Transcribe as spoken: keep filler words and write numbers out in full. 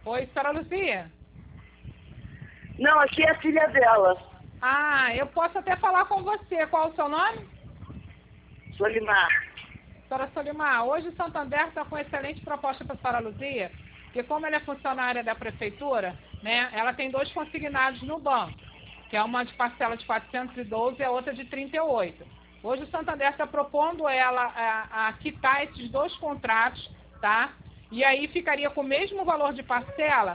Oi, senhora Luzia? Não, aqui é a filha dela, Ah, eu posso até falar com você. Qual o seu nome? Solimar. Senhora Solimar, hoje o Santander está com excelente proposta para a senhora Luzia, porque como ela é funcionária da prefeitura, né, ela tem dois consignados no banco, que é uma de parcela de quatrocentos e doze e a outra de trinta e oito. Hoje o Santander está propondo ela a, a quitar esses dois contratos, tá? E aí ficaria com o mesmo valor de parcela,